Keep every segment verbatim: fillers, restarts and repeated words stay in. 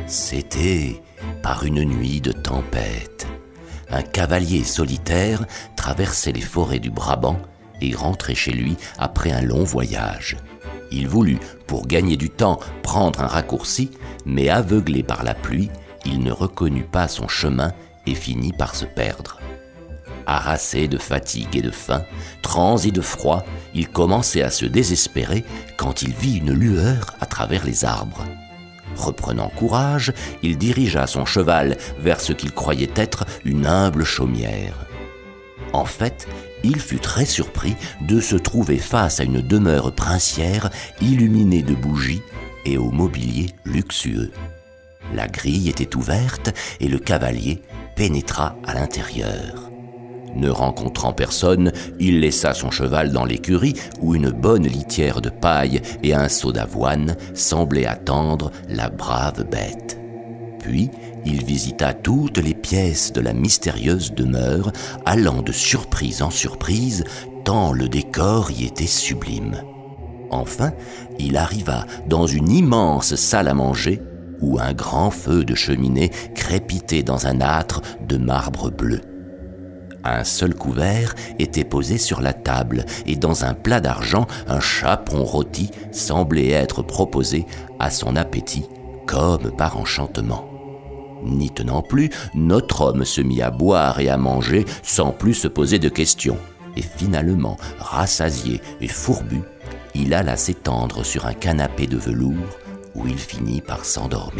C'était par une nuit de tempête. Un cavalier solitaire traversait les forêts du Brabant et rentrait chez lui après un long voyage. Il voulut, pour gagner du temps, prendre un raccourci, mais aveuglé par la pluie, il ne reconnut pas son chemin et finit par se perdre. Harassé de fatigue et de faim, transi de froid, il commençait à se désespérer quand il vit une lueur à travers les arbres. Reprenant courage, il dirigea son cheval vers ce qu'il croyait être une humble chaumière. En fait, il fut très surpris de se trouver face à une demeure princière illuminée de bougies et au mobilier luxueux. La grille était ouverte et le cavalier pénétra à l'intérieur. Ne rencontrant personne, il laissa son cheval dans l'écurie où une bonne litière de paille et un seau d'avoine semblaient attendre la brave bête. Puis, il visita toutes les pièces de la mystérieuse demeure, allant de surprise en surprise, tant le décor y était sublime. Enfin, il arriva dans une immense salle à manger où un grand feu de cheminée crépitait dans un âtre de marbre bleu. Un seul couvert était posé sur la table et dans un plat d'argent, un chaperon rôti semblait être proposé à son appétit comme par enchantement. N'y tenant plus, notre homme se mit à boire et à manger sans plus se poser de questions. Et finalement, rassasié et fourbu, il alla s'étendre sur un canapé de velours où il finit par s'endormir.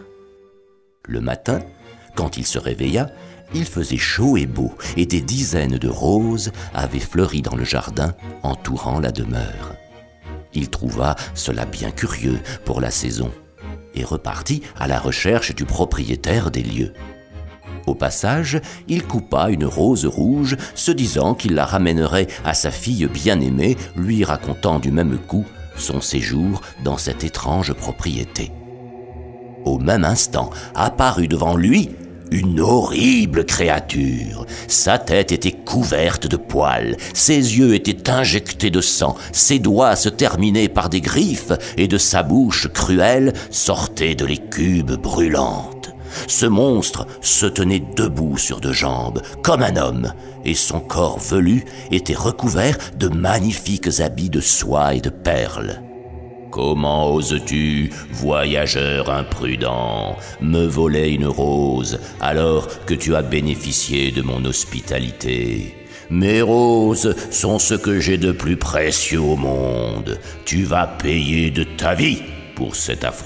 Le matin, quand il se réveilla, il faisait chaud et beau, et des dizaines de roses avaient fleuri dans le jardin, entourant la demeure. Il trouva cela bien curieux pour la saison, et repartit à la recherche du propriétaire des lieux. Au passage, il coupa une rose rouge, se disant qu'il la ramènerait à sa fille bien-aimée, lui racontant du même coup son séjour dans cette étrange propriété. Au même instant, apparut devant lui une horrible créature. Sa tête était couverte de poils, ses yeux étaient injectés de sang, ses doigts se terminaient par des griffes et de sa bouche cruelle sortaient de l'écube brûlante. Ce monstre se tenait debout sur deux jambes, comme un homme, et son corps velu était recouvert de magnifiques habits de soie et de perles. « Comment oses-tu, voyageur imprudent, me voler une rose alors que tu as bénéficié de mon hospitalité ? Mes roses sont ce que j'ai de plus précieux au monde. Tu vas payer de ta vie pour cet affront. »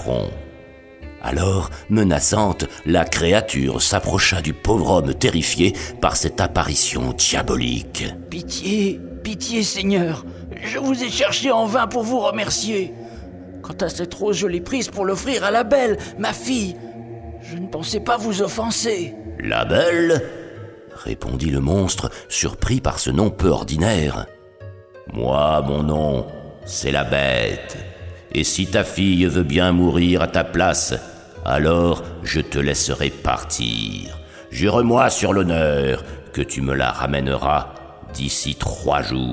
Alors, menaçante, la créature s'approcha du pauvre homme terrifié par cette apparition diabolique. « Pitié, pitié, Seigneur, je vous ai cherché en vain pour vous remercier. Quant à cette rose, je l'ai prise pour l'offrir à la belle, ma fille. Je ne pensais pas vous offenser. »« La belle ?» répondit le monstre, surpris par ce nom peu ordinaire. « Moi, mon nom, c'est la bête. Et si ta fille veut bien mourir à ta place, alors je te laisserai partir. Jure-moi sur l'honneur que tu me la ramèneras d'ici trois jours. »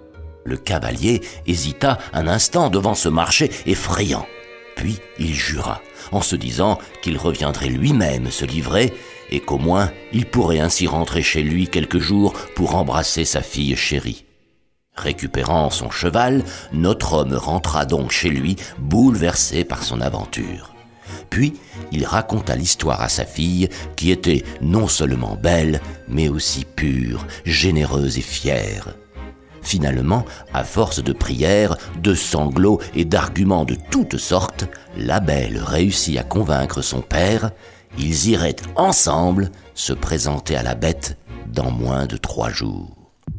Le cavalier hésita un instant devant ce marché effrayant. Puis il jura, en se disant qu'il reviendrait lui-même se livrer et qu'au moins il pourrait ainsi rentrer chez lui quelques jours pour embrasser sa fille chérie. Récupérant son cheval, notre homme rentra donc chez lui, bouleversé par son aventure. Puis il raconta l'histoire à sa fille, qui était non seulement belle, mais aussi pure, généreuse et fière. Finalement, à force de prières, de sanglots et d'arguments de toutes sortes, la belle réussit à convaincre son père. Ils iraient ensemble se présenter à la bête dans moins de trois jours.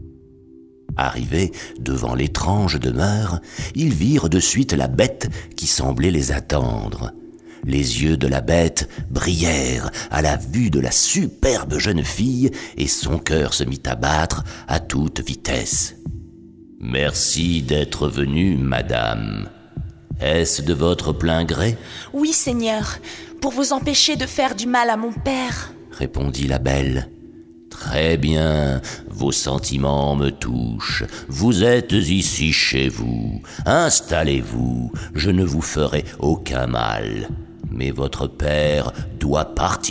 Arrivés devant l'étrange demeure, ils virent de suite la bête qui semblait les attendre. Les yeux de la bête brillèrent à la vue de la superbe jeune fille et son cœur se mit à battre à toute vitesse. « Merci d'être venue, madame. Est-ce de votre plein gré ?»« Oui, Seigneur, pour vous empêcher de faire du mal à mon père. » répondit la belle. « Très bien, vos sentiments me touchent. Vous êtes ici chez vous. Installez-vous, je ne vous ferai aucun mal. mais votre père doit partir. »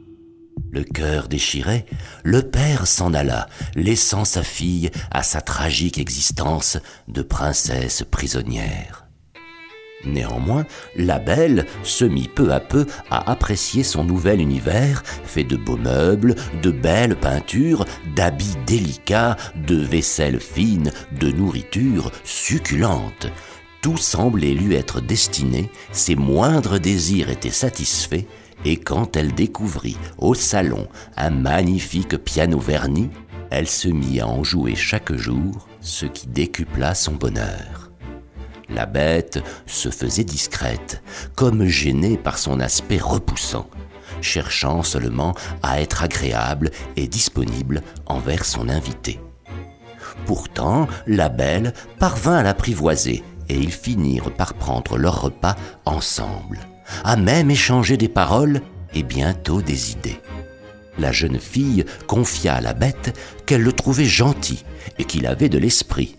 Le cœur déchiré, le père s'en alla, laissant sa fille à sa tragique existence de princesse prisonnière. Néanmoins, la belle se mit peu à peu à apprécier son nouvel univers, fait de beaux meubles, de belles peintures, d'habits délicats, de vaisselle fine, de nourriture succulente. Tout semblait lui être destiné, ses moindres désirs étaient satisfaits, et quand elle découvrit au salon un magnifique piano verni, elle se mit à en jouer chaque jour, ce qui décupla son bonheur. La bête se faisait discrète, comme gênée par son aspect repoussant, cherchant seulement à être agréable et disponible envers son invité. Pourtant, la belle parvint à l'apprivoiser et ils finirent par prendre leur repas ensemble, à même échanger des paroles et bientôt des idées. La jeune fille confia à la bête qu'elle le trouvait gentil et qu'il avait de l'esprit.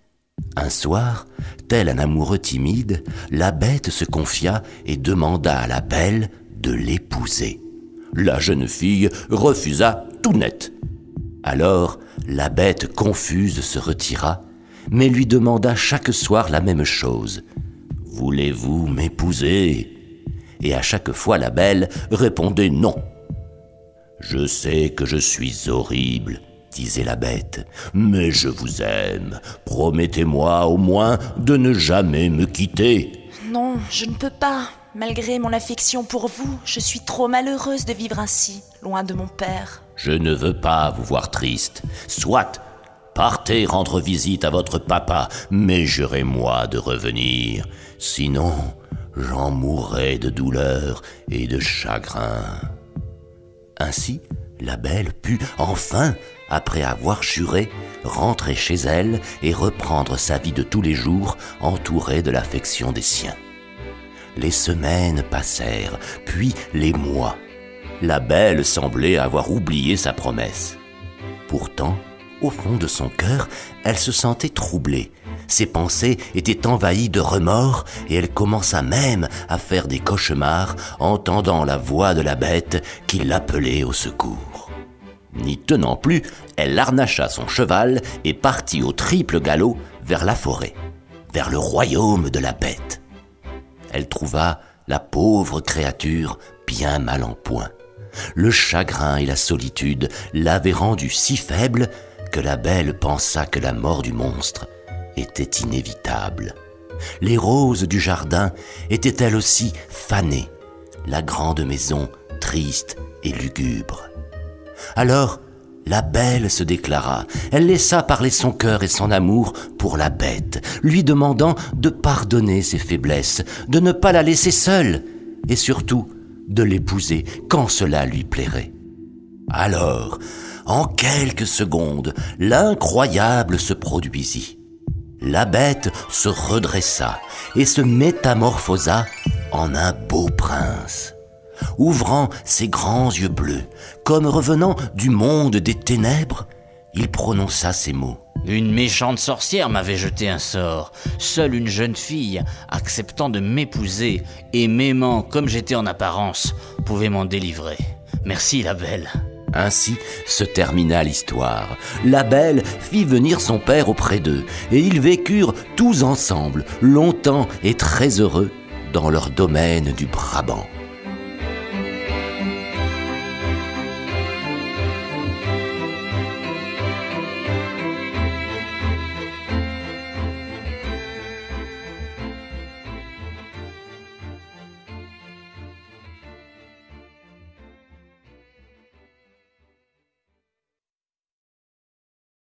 Un soir, tel un amoureux timide, la bête se confia et demanda à la belle de l'épouser. La jeune fille refusa tout net. Alors, la bête confuse se retira, mais lui demanda chaque soir la même chose. « Voulez-vous m'épouser ?» Et à chaque fois la belle répondait non. « Je sais que je suis horrible, » disait la bête, « mais je vous aime. Promettez-moi au moins de ne jamais me quitter. » « Non, je ne peux pas. Malgré mon affection pour vous, je suis trop malheureuse de vivre ainsi, loin de mon père. »« Je ne veux pas vous voir triste. Soit, partez rendre visite à votre papa, mais jurez-moi de revenir. Sinon, j'en mourrai de douleur et de chagrin. » Ainsi, la belle put enfin, après avoir juré, rentrer chez elle et reprendre sa vie de tous les jours, entourée de l'affection des siens. Les semaines passèrent, puis les mois. La belle semblait avoir oublié sa promesse. Pourtant, au fond de son cœur, elle se sentait troublée. Ses pensées étaient envahies de remords et elle commença même à faire des cauchemars, entendant la voix de la bête qui l'appelait au secours. N'y tenant plus, elle harnacha son cheval et partit au triple galop vers la forêt, vers le royaume de la bête. Elle trouva la pauvre créature bien mal en point. Le chagrin et la solitude l'avaient rendue si faible que la belle pensa que la mort du monstre était inévitable. Les roses du jardin étaient elles aussi fanées, la grande maison triste et lugubre. Alors, la belle se déclara. Elle laissa parler son cœur et son amour pour la bête, lui demandant de pardonner ses faiblesses, de ne pas la laisser seule, et surtout de l'épouser quand cela lui plairait. Alors, en quelques secondes, l'incroyable se produisit. La bête se redressa et se métamorphosa en un beau prince. Ouvrant ses grands yeux bleus, comme revenant du monde des ténèbres, il prononça ces mots. « Une méchante sorcière m'avait jeté un sort. Seule une jeune fille, acceptant de m'épouser et m'aimant comme j'étais en apparence, pouvait m'en délivrer. Merci la belle. » Ainsi se termina l'histoire. La belle fit venir son père auprès d'eux, et ils vécurent tous ensemble, longtemps et très heureux, dans leur domaine du Brabant.